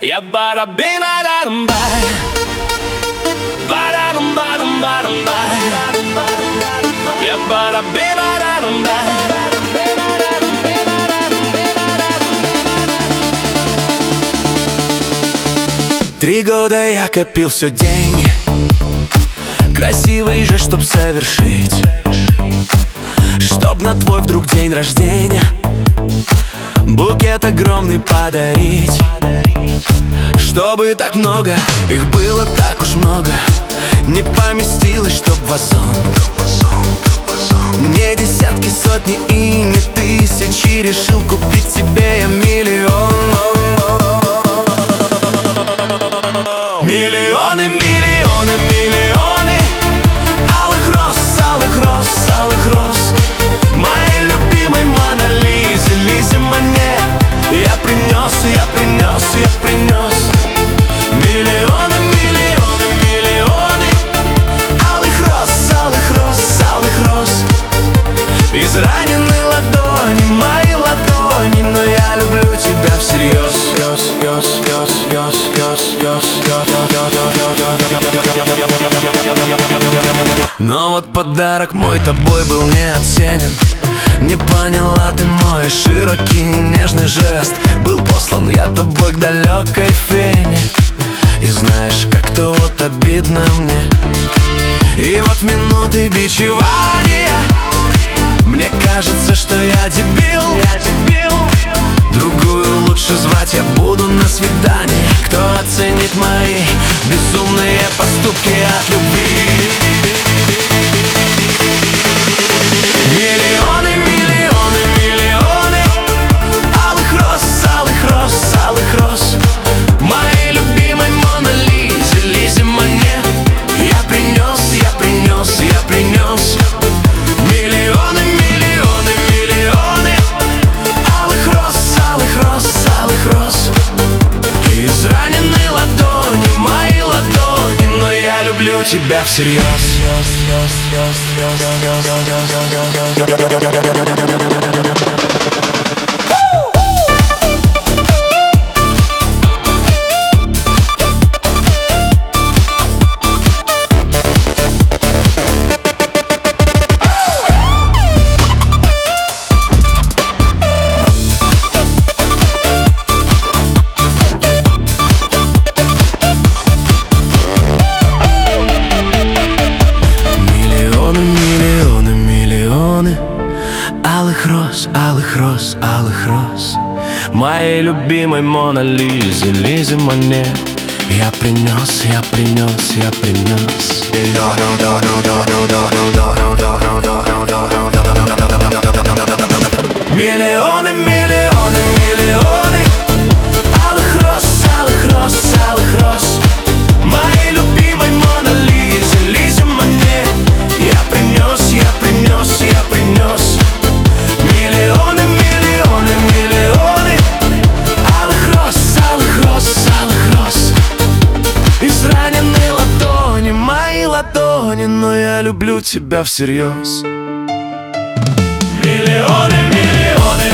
Я барабин-а-да-дам-бай, ба-да-дам-ба-дам-ба-дам-бай. Я барабин-а-да-дам-бай. 3 года я копил все деньги, красивый же, чтоб совершить, чтоб на твой вдруг день рождения букет огромный подарить. Чтобы так много, их было так уж много, не поместилось, чтоб в вазон. Не десятки, сотни и не тысячи, решил купить себе я миллион. Миллионы, миллионы, миллионы алых роз, алых роз, алых роз. Моей любимой Мона Лизе, Лизе мне я принес, я принес, я принес. Миллионы, миллионы, миллионы алых роз, алых роз, алых роз. Изранены ладони, мои ладони, но я люблю тебя всерьез. Но вот подарок мой тобой был неоценен. Не поняла ты мой широкий нежный жест. Был послан я тобой к далекой фене. И знаешь, как-то вот обидно мне. И вот в минуты бичевания мне кажется, что я дебил. Другую лучше звать я буду на свидание. Кто оценит мои безумные поступки от любви? Миллионы, миллионы, миллионы алых роз, алых роз, алых роз. Моей любимой Мона Лизе, Лизе мне я принес, я принес, я принес. Миллионы, миллионы, миллионы алых роз, алых роз, алых роз. Изранены ладони, мои ладони, но я люблю тебя всерьез. Алых роз, алых роз, алых роз. Моей любимой Мона Лизе, Лизе мне я принес, я принес, я принес. Миллионы, миллионы, миллионы алых роз, алых роз, алых роз. Моей любимой Мона Лизе, Лизе мне я принес, я принес, я принес. Миллионы, миллионы, миллионы алых роз, алых роз, алых роз. Изранены ладони, мои ладони, но я люблю тебя всерьез. Миллионы, миллионы